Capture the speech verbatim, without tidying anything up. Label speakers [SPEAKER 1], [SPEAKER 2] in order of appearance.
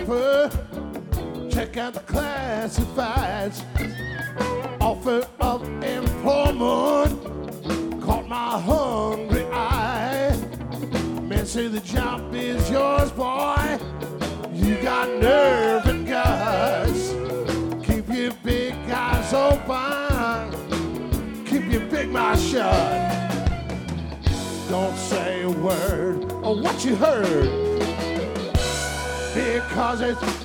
[SPEAKER 1] paper, check out the classifieds. Offer of employment caught my hungry eye. Men say the job is yours, boy. You got nerve and guts. Keep your big eyes open. Keep your big mouth shut. Don't say a word of what you heard, because it's